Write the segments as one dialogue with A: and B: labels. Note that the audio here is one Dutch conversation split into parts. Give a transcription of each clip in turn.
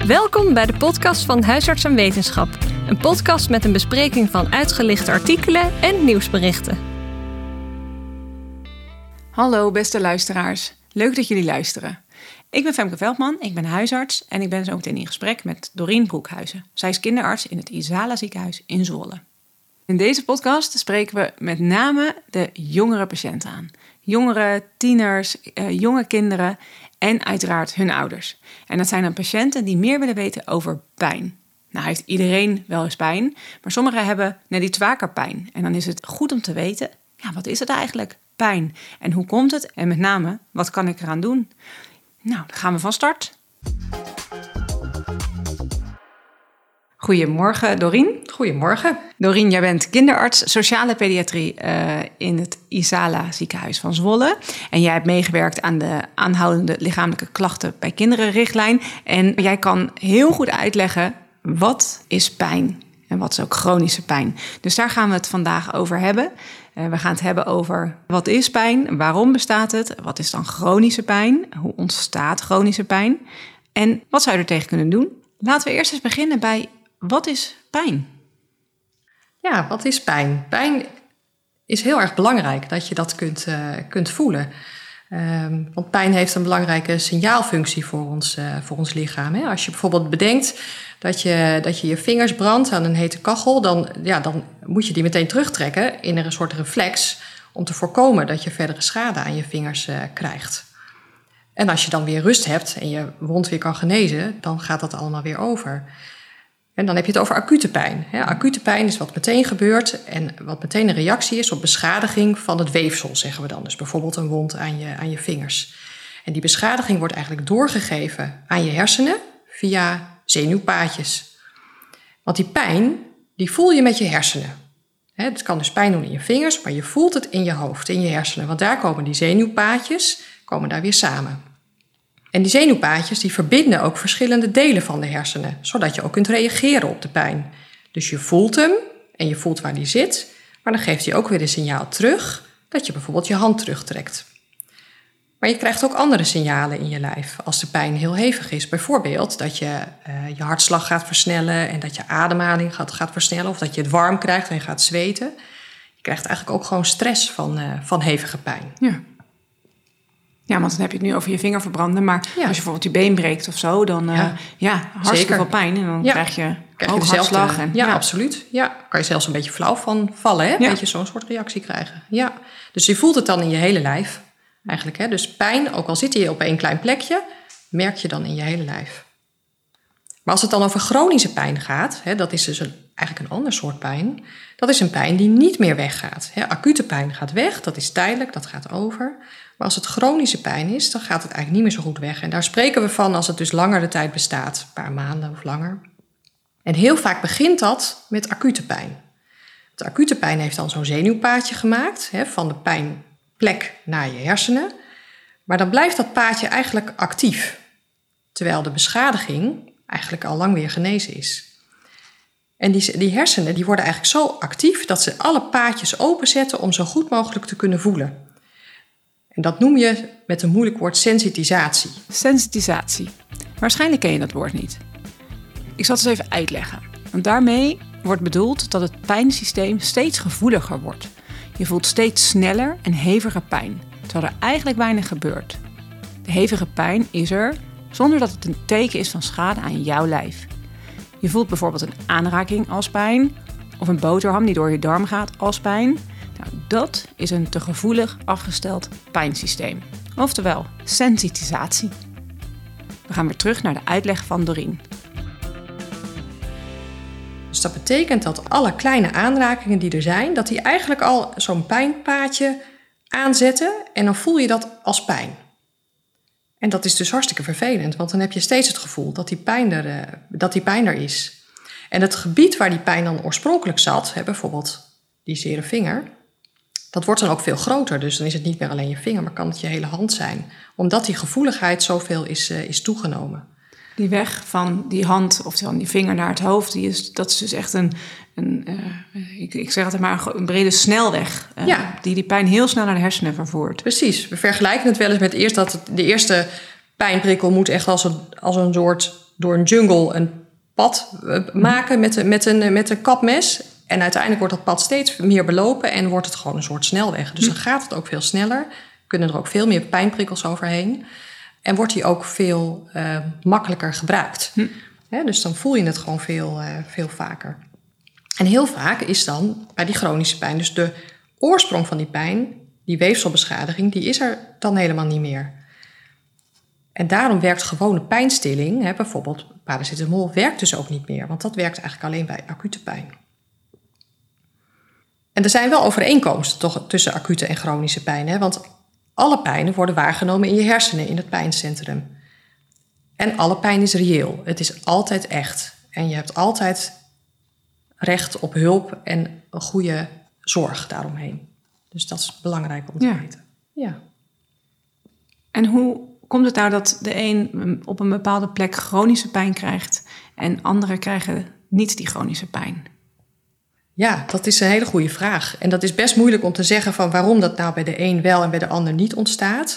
A: Welkom bij de podcast van Huisarts en Wetenschap. Een podcast met een bespreking van uitgelichte artikelen en nieuwsberichten.
B: Hallo beste luisteraars, leuk dat jullie luisteren. Ik ben Femke Veldman, ik ben huisarts en ik ben zo meteen in gesprek met Dorien Broekhuizen. Zij is kinderarts in het Isala ziekenhuis in Zwolle. In deze podcast spreken we met name de jongere patiënten aan. Jongeren, tieners, jonge kinderen en uiteraard hun ouders. En dat zijn dan patiënten die meer willen weten over pijn. Nou heeft iedereen wel eens pijn, maar sommigen hebben net iets vaker pijn. En dan is het goed om te weten, wat is het eigenlijk, pijn? En hoe komt het? En met name, wat kan ik eraan doen? Nou, dan gaan we van start. Goedemorgen, Dorien.
C: Goedemorgen.
B: Dorien, jij bent kinderarts sociale pediatrie in het Isala ziekenhuis van Zwolle. En jij hebt meegewerkt aan de aanhoudende lichamelijke klachten bij kinderen richtlijn. En jij kan heel goed uitleggen wat is pijn en wat is ook chronische pijn. Dus daar gaan we het vandaag over hebben. We gaan het hebben over wat is pijn, waarom bestaat het, wat is dan chronische pijn, hoe ontstaat chronische pijn en wat zou je er tegen kunnen doen. Laten we eerst eens beginnen bij wat is pijn?
C: Ja, wat is pijn? Pijn is heel erg belangrijk dat je dat kunt voelen. Want pijn heeft een belangrijke signaalfunctie voor ons lichaam. Hè? Als je bijvoorbeeld bedenkt dat je vingers brandt aan een hete kachel, dan moet je die meteen terugtrekken in een soort reflex om te voorkomen dat je verdere schade aan je vingers krijgt. En als je dan weer rust hebt en je wond weer kan genezen, dan gaat dat allemaal weer over. En dan heb je het over acute pijn. Acute pijn is wat meteen gebeurt en wat meteen een reactie is op beschadiging van het weefsel, zeggen we dan. Dus bijvoorbeeld een wond aan je vingers. En die beschadiging wordt eigenlijk doorgegeven aan je hersenen via zenuwpaadjes. Want die pijn, die voel je met je hersenen. Het kan dus pijn doen in je vingers, maar je voelt het in je hoofd, in je hersenen. Want daar komen die zenuwpaadjes daar weer samen. En die zenuwpaadjes die verbinden ook verschillende delen van de hersenen, zodat je ook kunt reageren op de pijn. Dus je voelt hem en je voelt waar die zit, maar dan geeft hij ook weer een signaal terug dat je bijvoorbeeld je hand terugtrekt. Maar je krijgt ook andere signalen in je lijf als de pijn heel hevig is. Bijvoorbeeld dat je hartslag gaat versnellen en dat je ademhaling gaat versnellen of dat je het warm krijgt en je gaat zweten. Je krijgt eigenlijk ook gewoon stress van hevige pijn.
B: Ja, want dan heb je het nu over je vinger verbranden. Maar als je bijvoorbeeld je been breekt of zo, dan hartstikke veel pijn. En dan krijg je hartslag.
C: Absoluut. Ja, kan je zelfs een beetje flauw van vallen. Hè? Een beetje zo'n soort reactie krijgen. Ja. Dus je voelt het dan in je hele lijf eigenlijk. Hè? Dus pijn, ook al zit je op één klein plekje, merk je dan in je hele lijf. Maar als het dan over chronische pijn gaat, dat is dus eigenlijk een ander soort pijn. Dat is een pijn die niet meer weggaat. Acute pijn gaat weg, dat is tijdelijk, dat gaat over. Maar als het chronische pijn is, dan gaat het eigenlijk niet meer zo goed weg. En daar spreken we van als het dus langere tijd bestaat, een paar maanden of langer. En heel vaak begint dat met acute pijn. De acute pijn heeft dan zo'n zenuwpaadje gemaakt, van de pijnplek naar je hersenen. Maar dan blijft dat paadje eigenlijk actief, terwijl de beschadiging eigenlijk al lang weer genezen is. En die hersenen die worden eigenlijk zo actief dat ze alle paadjes openzetten om zo goed mogelijk te kunnen voelen. En dat noem je met een moeilijk woord sensitisatie.
B: Sensitisatie. Waarschijnlijk ken je dat woord niet. Ik zal het eens even uitleggen. Want daarmee wordt bedoeld dat het pijnsysteem steeds gevoeliger wordt. Je voelt steeds sneller en heviger pijn, terwijl er eigenlijk weinig gebeurt. De hevige pijn is er zonder dat het een teken is van schade aan jouw lijf. Je voelt bijvoorbeeld een aanraking als pijn of een boterham die door je darm gaat als pijn. Nou, dat is een te gevoelig afgesteld pijnsysteem. Oftewel, sensitisatie. We gaan weer terug naar de uitleg van Dorien.
C: Dus dat betekent dat alle kleine aanrakingen die er zijn, dat die eigenlijk al zo'n pijnpaadje aanzetten en dan voel je dat als pijn. En dat is dus hartstikke vervelend, want dan heb je steeds het gevoel dat die pijn er is. En het gebied waar die pijn dan oorspronkelijk zat, bijvoorbeeld die zere vinger, dat wordt dan ook veel groter. Dus dan is het niet meer alleen je vinger, maar kan het je hele hand zijn. Omdat die gevoeligheid zoveel is toegenomen.
B: Die weg van die hand of van die vinger naar het hoofd, dat is dus echt ik zeg het maar, een brede snelweg. Die pijn heel snel naar de hersenen vervoert.
C: Precies. We vergelijken het wel eens met eerst dat de eerste pijnprikkel moet echt als een soort door een jungle een pad maken met een kapmes. En uiteindelijk wordt dat pad steeds meer belopen en wordt het gewoon een soort snelweg. Dus dan gaat het ook veel sneller. Kunnen er ook veel meer pijnprikkels overheen. En wordt die ook veel makkelijker gebruikt. Dus dan voel je het gewoon veel vaker. En heel vaak is dan bij die chronische pijn, dus de oorsprong van die pijn, die weefselbeschadiging, die is er dan helemaal niet meer. En daarom werkt gewone pijnstilling, bijvoorbeeld paracetamol, werkt dus ook niet meer. Want dat werkt eigenlijk alleen bij acute pijn. En er zijn wel overeenkomsten toch tussen acute en chronische pijn. Want alle pijnen worden waargenomen in je hersenen, in het pijncentrum. En alle pijn is reëel. Het is altijd echt. En je hebt altijd recht op hulp en een goede zorg daaromheen. Dus dat is belangrijk om te weten. Ja.
B: En hoe komt het nou dat de een op een bepaalde plek chronische pijn krijgt en anderen krijgen niet die chronische pijn?
C: Ja, dat is een hele goede vraag. En dat is best moeilijk om te zeggen van waarom dat nou bij de een wel en bij de ander niet ontstaat.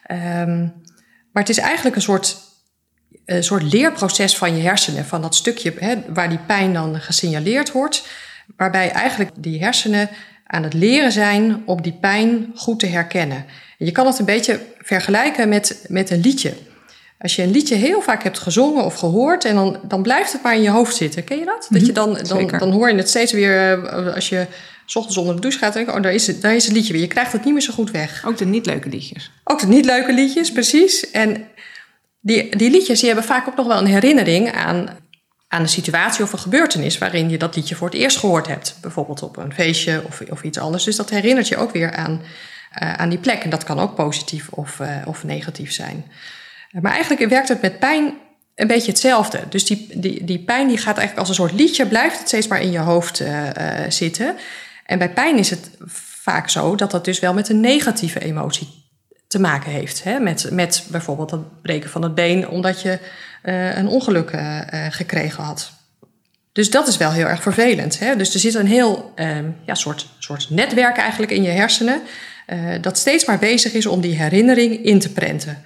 C: Maar het is eigenlijk een soort leerproces van je hersenen. Van dat stukje waar die pijn dan gesignaleerd wordt. Waarbij eigenlijk die hersenen aan het leren zijn om die pijn goed te herkennen. En je kan het een beetje vergelijken met een liedje. Als je een liedje heel vaak hebt gezongen of gehoord en dan blijft het maar in je hoofd zitten. Ken je dat? Dat je dan hoor je het steeds weer als je 's ochtends onder de douche gaat. Denk je, daar is het liedje weer. Je krijgt het niet meer zo goed weg.
B: Ook de niet leuke liedjes.
C: Ook de niet leuke liedjes, precies. En die liedjes die hebben vaak ook nog wel een herinnering aan een situatie of een gebeurtenis waarin je dat liedje voor het eerst gehoord hebt. Bijvoorbeeld op een feestje of iets anders. Dus dat herinnert je ook weer aan die plek. En dat kan ook positief of negatief zijn. Maar eigenlijk werkt het met pijn een beetje hetzelfde. Dus die pijn die gaat eigenlijk als een soort liedje, blijft het steeds maar in je hoofd zitten. En bij pijn is het vaak zo dat dat dus wel met een negatieve emotie te maken heeft. Met bijvoorbeeld het breken van het been omdat je een ongeluk gekregen had. Dus dat is wel heel erg vervelend. Dus er zit een heel soort netwerk eigenlijk in je hersenen dat steeds maar bezig is om die herinnering in te prenten.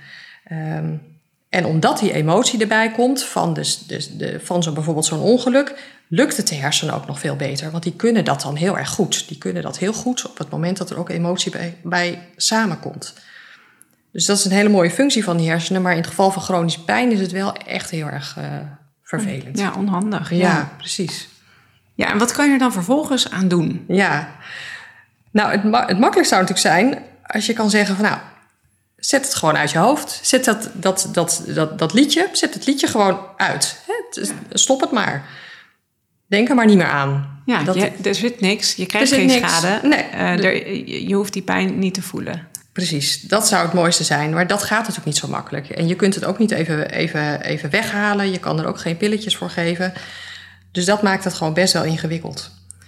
C: En omdat die emotie erbij komt van bijvoorbeeld zo'n ongeluk, lukt het de hersenen ook nog veel beter. Want die kunnen dat dan heel erg goed. Die kunnen dat heel goed op het moment dat er ook emotie bij samenkomt. Dus dat is een hele mooie functie van die hersenen. Maar in het geval van chronische pijn is het wel echt heel erg vervelend.
B: Ja, onhandig.
C: Ja, precies.
B: Ja, en wat kan je er dan vervolgens aan doen?
C: Ja, nou het makkelijkste zou natuurlijk zijn als je kan zeggen van zet het gewoon uit je hoofd. Zet dat liedje, zet het liedje gewoon uit. Stop het maar. Denk er maar niet meer aan.
B: Ja, er zit niks. Je krijgt geen schade. Nee. Je hoeft die pijn niet te voelen.
C: Precies, dat zou het mooiste zijn. Maar dat gaat natuurlijk niet zo makkelijk. En je kunt het ook niet even weghalen. Je kan er ook geen pilletjes voor geven. Dus dat maakt het gewoon best wel ingewikkeld.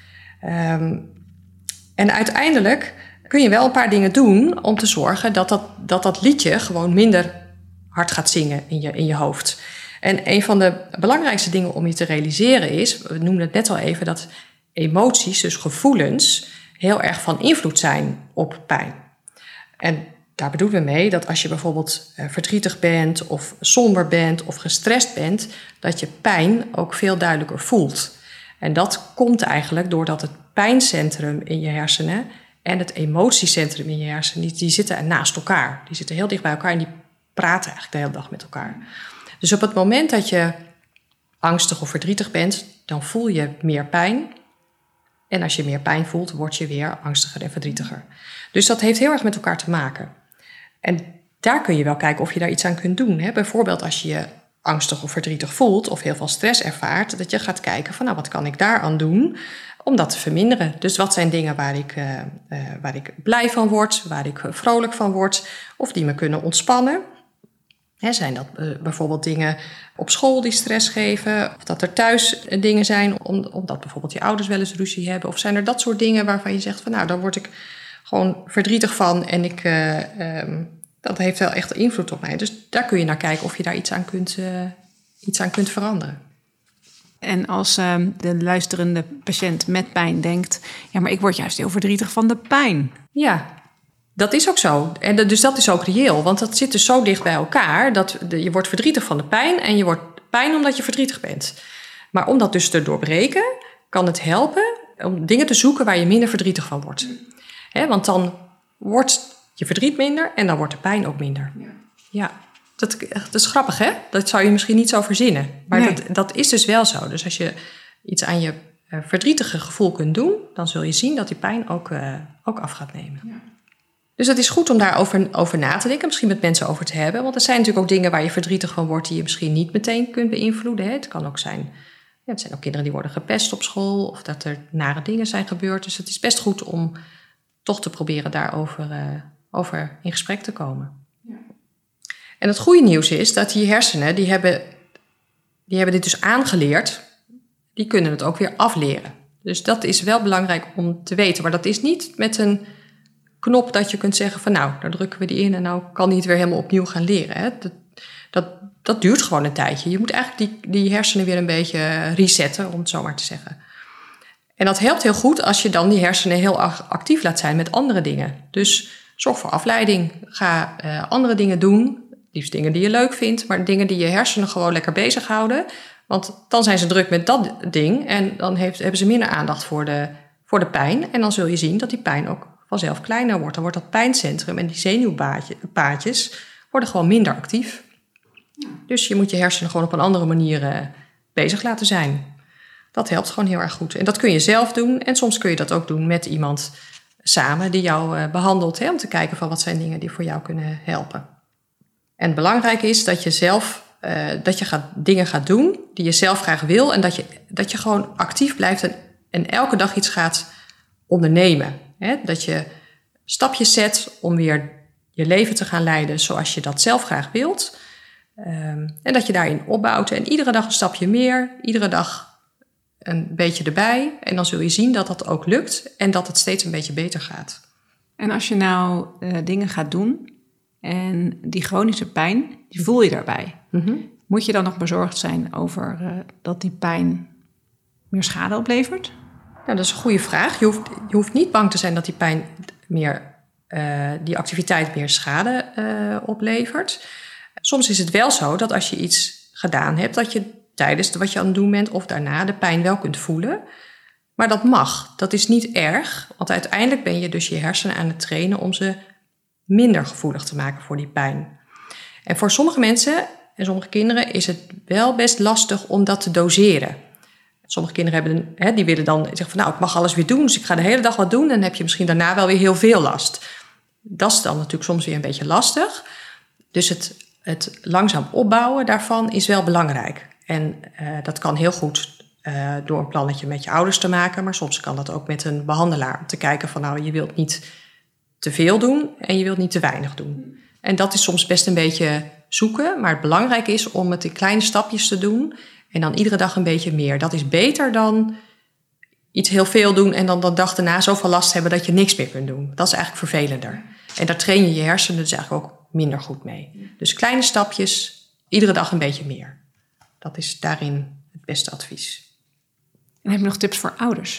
C: En uiteindelijk kun je wel een paar dingen doen om te zorgen dat liedje gewoon minder hard gaat zingen in je hoofd. En een van de belangrijkste dingen om je te realiseren is, we noemden het net al even, dat emoties, dus gevoelens, heel erg van invloed zijn op pijn. En daar bedoelen we mee dat als je bijvoorbeeld verdrietig bent of somber bent of gestrest bent, dat je pijn ook veel duidelijker voelt. En dat komt eigenlijk doordat het pijncentrum in je hersenen en het emotiecentrum in je hersenen, die zitten naast elkaar. Die zitten heel dicht bij elkaar en die praten eigenlijk de hele dag met elkaar. Dus op het moment dat je angstig of verdrietig bent, dan voel je meer pijn. En als je meer pijn voelt, word je weer angstiger en verdrietiger. Dus dat heeft heel erg met elkaar te maken. En daar kun je wel kijken of je daar iets aan kunt doen. Bijvoorbeeld als je je angstig of verdrietig voelt of heel veel stress ervaart, dat je gaat kijken van wat kan ik daaraan doen om dat te verminderen. Dus wat zijn dingen waar ik blij van word, waar ik vrolijk van word of die me kunnen ontspannen. Zijn dat bijvoorbeeld dingen op school die stress geven? Of dat er thuis dingen zijn omdat bijvoorbeeld je ouders wel eens ruzie hebben? Of zijn er dat soort dingen waarvan je zegt van daar word ik gewoon verdrietig van en dat heeft wel echt invloed op mij. Dus daar kun je naar kijken of je daar iets aan kunt veranderen.
B: En als de luisterende patiënt met pijn denkt, maar ik word juist heel verdrietig van de pijn.
C: Ja, dat is ook zo. En dus dat is ook reëel. Want dat zit dus zo dicht bij elkaar dat je wordt verdrietig van de pijn en je wordt pijn omdat je verdrietig bent. Maar om dat dus te doorbreken, kan het helpen om dingen te zoeken waar je minder verdrietig van wordt. Want dan wordt je verdriet minder en dan wordt de pijn ook minder. Ja, dat is grappig, hè? Dat zou je misschien niet zo verzinnen. Maar nee. dat is dus wel zo. Dus als je iets aan je verdrietige gevoel kunt doen, dan zul je zien dat die pijn ook af gaat nemen. Ja. Dus het is goed om daarover na te denken, misschien met mensen over te hebben. Want er zijn natuurlijk ook dingen waar je verdrietig van wordt die je misschien niet meteen kunt beïnvloeden. Hè? Het kan ook zijn, het zijn ook kinderen die worden gepest op school of dat er nare dingen zijn gebeurd. Dus het is best goed om toch te proberen daarover over in gesprek te komen. Ja. En het goede nieuws is dat die hersenen, die hebben dit dus aangeleerd, die kunnen het ook weer afleren. Dus dat is wel belangrijk om te weten. Maar dat is niet met een knop dat je kunt zeggen van nou, daar drukken we die in en nou kan die het weer helemaal opnieuw gaan leren. Hè? Dat duurt gewoon een tijdje. Je moet eigenlijk die hersenen weer een beetje resetten, om het zo maar te zeggen. En dat helpt heel goed als je dan die hersenen heel actief laat zijn met andere dingen. Dus zorg voor afleiding. Ga andere dingen doen. Liefst dingen die je leuk vindt, maar dingen die je hersenen gewoon lekker bezighouden. Want dan zijn ze druk met dat ding en dan hebben ze minder aandacht voor de pijn. En dan zul je zien dat die pijn ook vanzelf kleiner wordt. Dan wordt dat pijncentrum en die zenuwpaadjes worden gewoon minder actief. Ja. Dus je moet je hersenen gewoon op een andere manier bezig laten zijn. Dat helpt gewoon heel erg goed. En dat kun je zelf doen en soms kun je dat ook doen met iemand samen die jou behandelt. Hè, om te kijken van wat zijn dingen die voor jou kunnen helpen. En het belangrijke is dat je zelf dingen gaat doen die je zelf graag wil. En dat je gewoon actief blijft en elke dag iets gaat ondernemen. Hè? Dat je stapjes zet om weer je leven te gaan leiden zoals je dat zelf graag wilt. En dat je daarin opbouwt. En iedere dag een stapje meer, iedere dag een beetje erbij. En dan zul je zien dat dat ook lukt en dat het steeds een beetje beter gaat.
B: En als je nou dingen gaat doen en die chronische pijn, die voel je daarbij. Mm-hmm. Moet je dan nog bezorgd zijn over dat die pijn meer schade oplevert?
C: Nou, dat is een goede vraag. Je hoeft niet bang te zijn dat die pijn die activiteit meer schade oplevert. Soms is het wel zo dat als je iets gedaan hebt, dat je tijdens wat je aan het doen bent of daarna de pijn wel kunt voelen. Maar dat mag. Dat is niet erg, want uiteindelijk ben je dus je hersenen aan het trainen om ze minder gevoelig te maken voor die pijn. En voor sommige mensen en sommige kinderen is het wel best lastig om dat te doseren. Sommige kinderen die willen dan zeggen van nou, ik mag alles weer doen, dus ik ga de hele dag wat doen en dan heb je misschien daarna wel weer heel veel last. Dat is dan natuurlijk soms weer een beetje lastig. Dus het langzaam opbouwen daarvan is wel belangrijk. En dat kan heel goed door een plannetje met je ouders te maken, maar soms kan dat ook met een behandelaar. Om te kijken van nou, je wilt niet te veel doen en je wilt niet te weinig doen. En dat is soms best een beetje zoeken, maar het belangrijke is om het in kleine stapjes te doen en dan iedere dag een beetje meer. Dat is beter dan iets heel veel doen en dan de dag daarna zoveel last hebben dat je niks meer kunt doen. Dat is eigenlijk vervelender. En daar train je je hersenen dus eigenlijk ook minder goed mee. Dus kleine stapjes, iedere dag een beetje meer. Dat is daarin het beste advies.
B: En heb je nog tips voor ouders?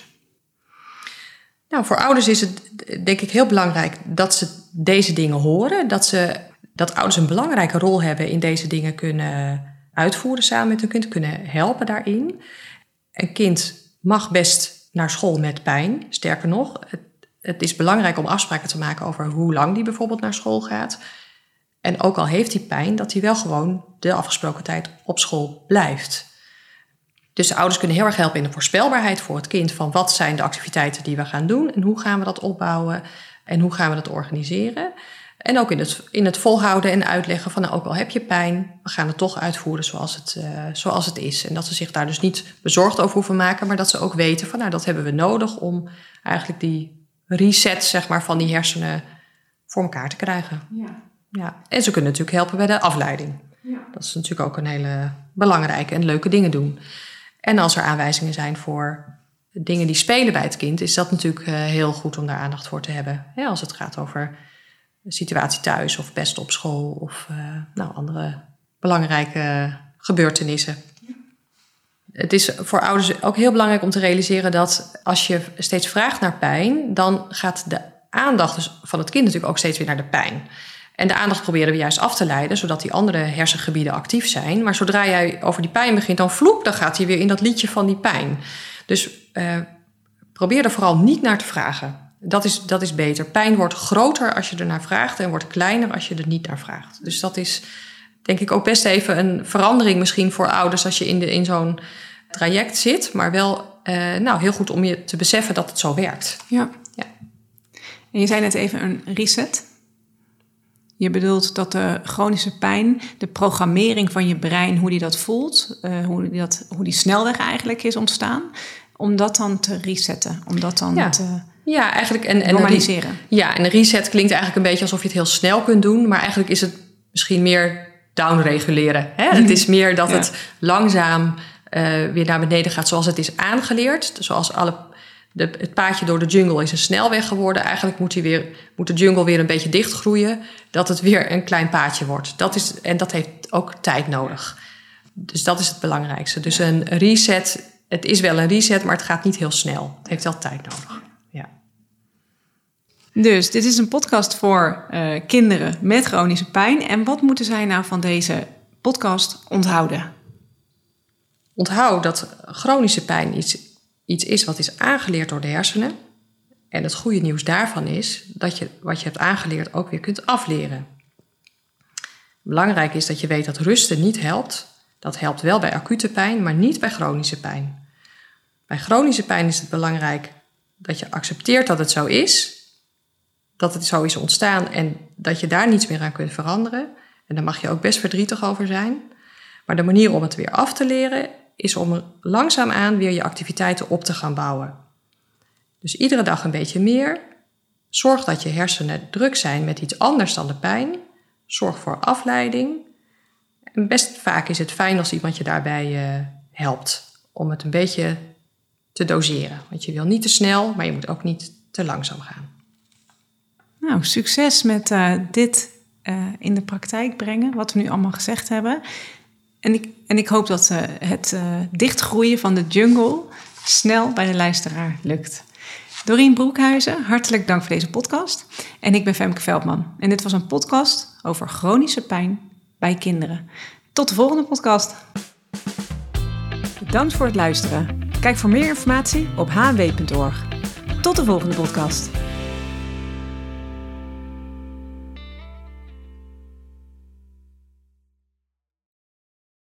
C: Nou, voor ouders is het denk ik heel belangrijk dat ze deze dingen horen. Dat ouders een belangrijke rol hebben in deze dingen kunnen uitvoeren samen met hun kind. Kunnen helpen daarin. Een kind mag best naar school met pijn. Sterker nog, het is belangrijk om afspraken te maken over hoe lang die bijvoorbeeld naar school gaat. En ook al heeft hij pijn, dat hij wel gewoon de afgesproken tijd op school blijft. Dus de ouders kunnen heel erg helpen in de voorspelbaarheid voor het kind van wat zijn de activiteiten die we gaan doen en hoe gaan we dat opbouwen en hoe gaan we dat organiseren. En ook in het volhouden en uitleggen van nou, ook al heb je pijn, we gaan het toch uitvoeren zoals het is. En dat ze zich daar dus niet bezorgd over hoeven maken, maar dat ze ook weten van nou, dat hebben we nodig om eigenlijk die reset zeg maar, van die hersenen voor elkaar te krijgen. Ja. En ze kunnen natuurlijk helpen bij de afleiding. Ja. Dat is natuurlijk ook een hele belangrijke en leuke dingen doen. En als er aanwijzingen zijn voor dingen die spelen bij het kind, is dat natuurlijk heel goed om daar aandacht voor te hebben. Ja, als het gaat over de situatie thuis of pest op school of andere belangrijke gebeurtenissen. Het is voor ouders ook heel belangrijk om te realiseren dat als je steeds vraagt naar pijn, dan gaat de aandacht van het kind natuurlijk ook steeds weer naar de pijn. En de aandacht proberen we juist af te leiden, zodat die andere hersengebieden actief zijn. Maar zodra jij over die pijn begint, dan gaat hij weer in dat liedje van die pijn. Dus probeer er vooral niet naar te vragen. Dat is beter. Pijn wordt groter als je er naar vraagt en wordt kleiner als je er niet naar vraagt. Dus dat is denk ik ook best even een verandering misschien voor ouders als je in zo'n traject zit. Maar wel heel goed om je te beseffen dat het zo werkt.
B: Ja. En je zei net even een reset. Je bedoelt dat de chronische pijn, de programmering van je brein, hoe die dat voelt, hoe die snelweg eigenlijk is ontstaan, om dat dan te resetten, om dat dan te
C: eigenlijk en
B: normaliseren.
C: En een reset klinkt eigenlijk een beetje alsof je het heel snel kunt doen, maar eigenlijk is het misschien meer downreguleren. Hè? Het is meer dat het langzaam weer naar beneden gaat zoals het is aangeleerd. Zoals het paadje door de jungle is een snelweg geworden. Eigenlijk moet de jungle weer een beetje dichtgroeien, dat het weer een klein paadje wordt. Dat heeft ook tijd nodig. Dus dat is het belangrijkste. Dus een reset, het is wel een reset, maar het gaat niet heel snel. Het heeft wel tijd nodig. Ja.
B: Dus dit is een podcast voor kinderen met chronische pijn. En wat moeten zij nou van deze podcast onthouden?
C: Onthoud dat chronische pijn iets is wat is aangeleerd door de hersenen. En het goede nieuws daarvan is dat je wat je hebt aangeleerd ook weer kunt afleren. Belangrijk is dat je weet dat rusten niet helpt. Dat helpt wel bij acute pijn, maar niet bij chronische pijn. Bij chronische pijn is het belangrijk dat je accepteert dat het zo is. Dat het zo is ontstaan en dat je daar niets meer aan kunt veranderen. En daar mag je ook best verdrietig over zijn. Maar de manier om het weer af te leren is om langzaamaan weer je activiteiten op te gaan bouwen. Dus iedere dag een beetje meer. Zorg dat je hersenen druk zijn met iets anders dan de pijn. Zorg voor afleiding. En best vaak is het fijn als iemand je daarbij helpt om het een beetje te doseren. Want je wil niet te snel, maar je moet ook niet te langzaam gaan.
B: Nou, succes met dit in de praktijk brengen, wat we nu allemaal gezegd hebben. En ik hoop dat het dichtgroeien van de jungle snel bij de luisteraar lukt. Dorien Broekhuizen, hartelijk dank voor deze podcast. En ik ben Femke Veldman. En dit was een podcast over chronische pijn bij kinderen. Tot de volgende podcast. Bedankt voor het luisteren. Kijk voor meer informatie op hw.org. Tot de volgende podcast.